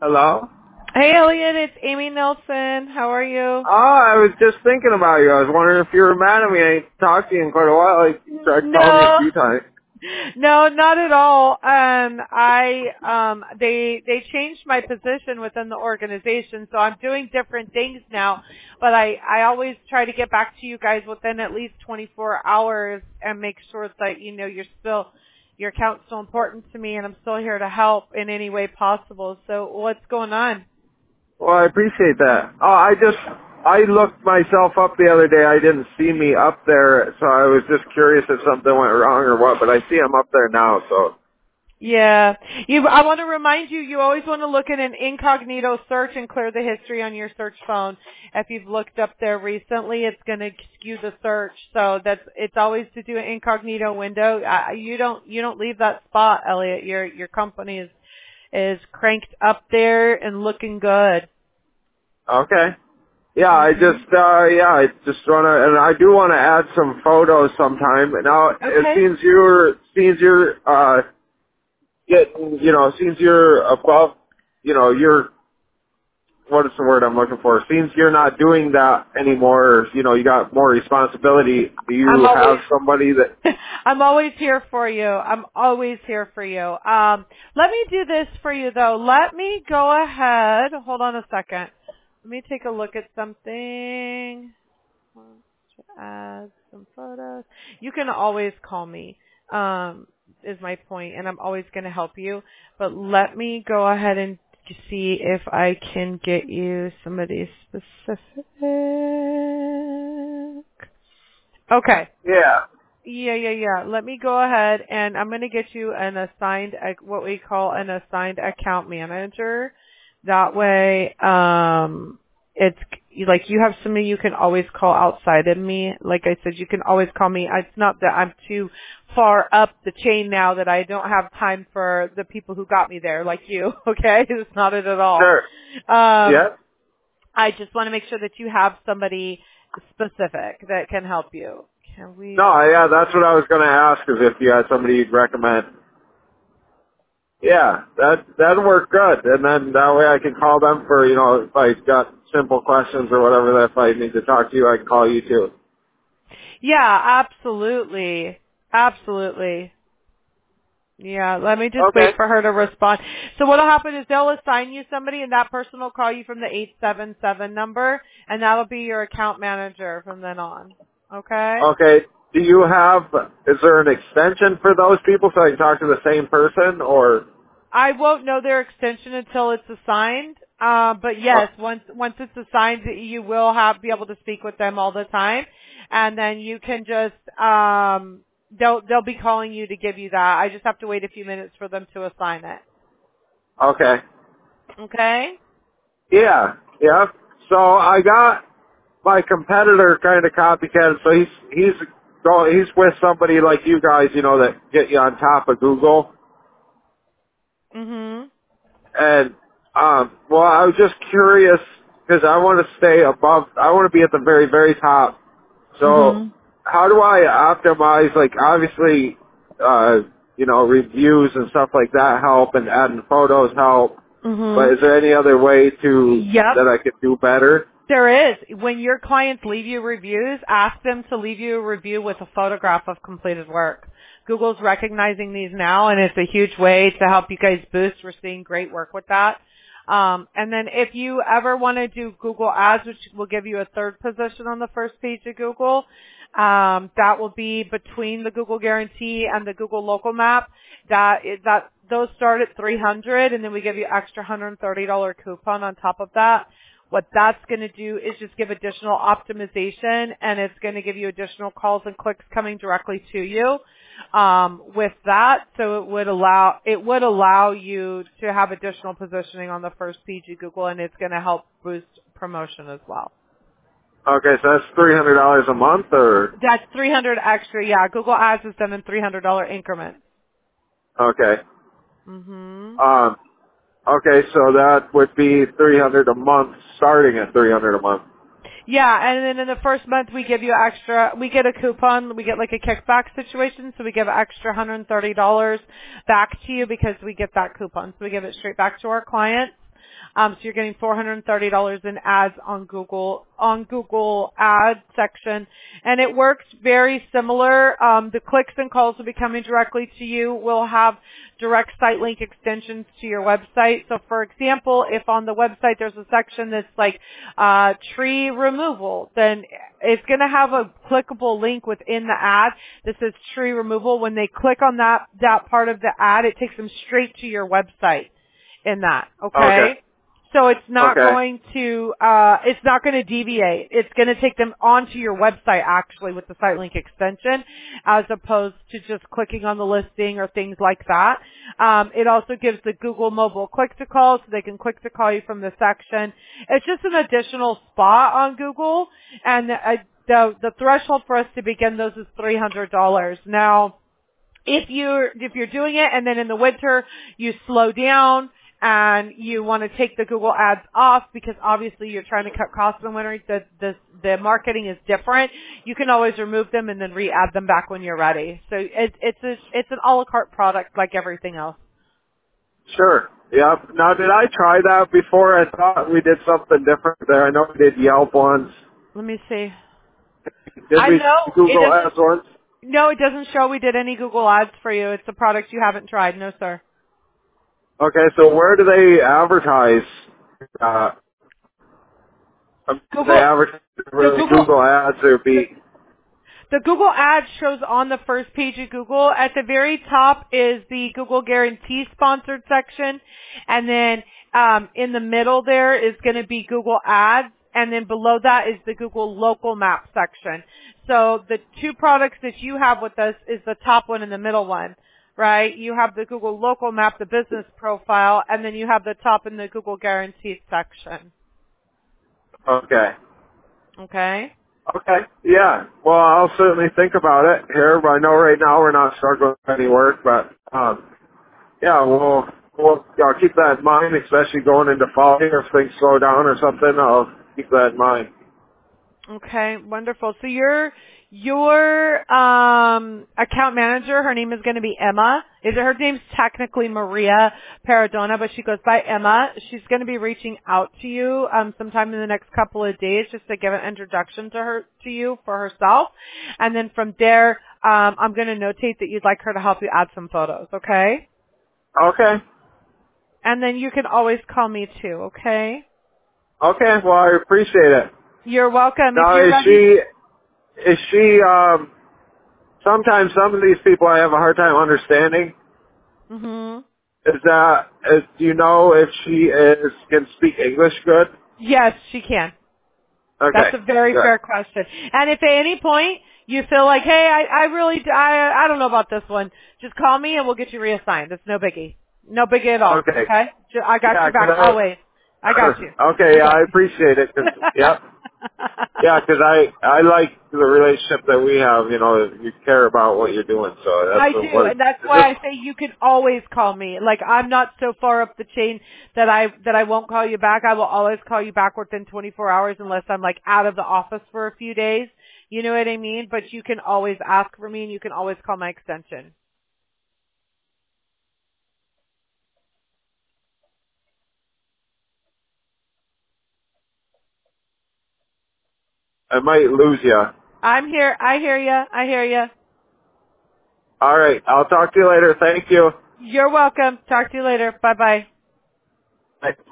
Hello? Hey, Elliot, it's Amy Nelson. How are you? Oh, I was just thinking about you. I was wondering if you were mad at me. I ain't talked to you in quite a while. Like, you tried calling me a No, few times. no, not at all. They changed my position within the organization, so I'm doing different things now. But I always try to get back to you guys within at least 24 hours and make sure that your account's still important to me, and I'm still here to help in any way possible. So, what's going on? Well, I appreciate that. Oh, I looked myself up the other day. I didn't see me up there, so I was just curious if something went wrong or what, but I see I'm up there now, so. Yeah. I want to remind you, you always want to look at an incognito search and clear the history on your search phone. If you've looked up there recently, it's going to skew the search. So it's always to do an incognito window. You don't leave that spot, Elliot. Your company is cranked up there and looking good. Okay. Yeah, I just want to, and I do want to add some photos sometime. Now, it Okay. seems you're, since you're above, you're, what is the word I'm looking for? Since you're not doing that anymore, you got more responsibility. Do I'm you have always somebody that, I'm always here for you. I'm always here for you. Let me do this for you though. Let me go ahead. Hold on a second. Let me take a look at something. Want to add some photos. You can always call me, is my point, and I'm always going to help you. But let me go ahead and see if I can get you somebody specific. Okay. yeah. Yeah. Let me go ahead and I'm going to get you what we call an assigned account manager. That way, it's like you have somebody you can always call outside of me. Like I said, you can always call me. It's not that I'm too far up the chain now that I don't have time for the people who got me there, like you. Okay, it's not it at all. Sure. Yeah. I just want to make sure that you have somebody specific that can help you. Can we? No, yeah, that's what I was going to ask, is if you had somebody you'd recommend. Yeah, that'd work good. And then that way I can call them for, if I got simple questions or whatever, that if I need to talk to you, I can call you too. Yeah, absolutely. Absolutely. Yeah, let me just Okay. wait for her to respond. So what'll happen is they'll assign you somebody and that person will call you from the 877 number and that'll be your account manager from then on. Okay? Okay. Is there an extension for those people so I can talk to the same person, or? I won't know their extension until it's assigned. But yes, once it's assigned, you will be able to speak with them all the time, and then you can just they'll be calling you to give you that. I just have to wait a few minutes for them to assign it. Okay. Okay. Yeah. Yeah. So I got my competitor kind of copycat, so he's with somebody like you guys, that get you on top of Google. Mhm. And, well, I was just curious because I want to I want to be at the very, very top. So Mhm. how do I optimize, like, obviously, reviews and stuff like that help, and adding photos help, but Mhm. is there any other way Yep. that I could do better? There is. When your clients leave you reviews, ask them to leave you a review with a photograph of completed work. Google's recognizing these now, and it's a huge way to help you guys boost. We're seeing great work with that. And then if you ever want to do Google Ads, which will give you a third position on the first page of Google, that will be between the Google Guarantee and the Google Local Map. Those start at $300, and then we give you extra $130 coupon on top of that. What that's going to do is just give additional optimization, and it's going to give you additional calls and clicks coming directly to you. With that, so it would allow you to have additional positioning on the first page of Google, and it's going to help boost promotion as well. Okay, so that's $300 a month, or? That's $300 extra. Yeah, Google Ads is done in $300 increments. Okay. Mhm. Okay, so that would be $300 a month, starting at $300 a month. Yeah, and then in the first month we give you we get a coupon, we get like a kickback situation, so we give extra $130 back to you because we get that coupon. So we give it straight back to our clients. So you're getting $430 in ads on Google ad section. And it works very similar. The clicks and calls will be coming directly to you. We'll have direct site link extensions to your website. So for example, if on the website there's a section that's like tree removal, then it's going to have a clickable link within the ad that says tree removal. When they click on that part of the ad, it takes them straight to your website in that. Okay? So it's not going to deviate. It's going to take them onto your website actually with the site link extension as opposed to just clicking on the listing or things like that. It also gives the Google mobile click to call so they can click to call you from the section. It's just an additional spot on Google, and the threshold for us to begin those is $300. Now, if you're doing it and then in the winter you slow down and you want to take the Google ads off because obviously you're trying to cut costs in the winter, the marketing is different. You can always remove them and then re-add them back when you're ready. So it's an a la carte product like everything else. Sure. Yep. Now, did I try that before? I thought we did something different there. I know we did Yelp once. Let me see. Did we Google ads once? No, it doesn't show we did any Google ads for you. It's a product you haven't tried. No, sir. Okay, so where do they advertise? They advertise for the Google ads or be? The Google ad shows on the first page of Google. At the very top is the Google Guarantee sponsored section. And then in the middle there is going to be Google Ads. And then below that is the Google Local Map section. So the two products that you have with us is the top one and the middle one, right? You have the Google Local Map, the business profile, and then you have the top in the Google Guaranteed section. Okay. Okay? Okay. Yeah. Well, I'll certainly think about it here, but I know right now we're not struggling with any work, but yeah, I'll keep that in mind, especially going into fall here. If things slow down or something, I'll keep that in mind. Okay, wonderful. So your account manager, her name is going to be Emma. Her name's technically Maria Paradona, but she goes by Emma. She's going to be reaching out to you sometime in the next couple of days just to give an introduction to you for herself. And then from there, I'm going to notate that you'd like her to help you add some photos, okay? Okay. And then you can always call me too, okay? Okay, well, I appreciate it. You're welcome. Now, is she, sometimes some of these people I have a hard time understanding. Mm-hmm. Do you know if she can speak English good? Yes, she can. Okay. That's a very fair question. And if at any point you feel like, hey, I don't know about this one, just call me and we'll get you reassigned. It's no biggie. No biggie at all. Okay? I got your back always. I got you. Okay, yeah, I appreciate it. Yep. Yeah, because I like the relationship that we have. You know, you care about what you're doing, so that's I do, and that's why I say you can always call me. Like I'm not so far up the chain that I won't call you back. I will always call you back within 24 hours unless I'm like out of the office for a few days. You know what I mean? But you can always ask for me, and you can always call my extension. I might lose you. I'm here. I hear you. I hear you. All right. I'll talk to you later. Thank you. You're welcome. Talk to you later. Bye-bye. Bye.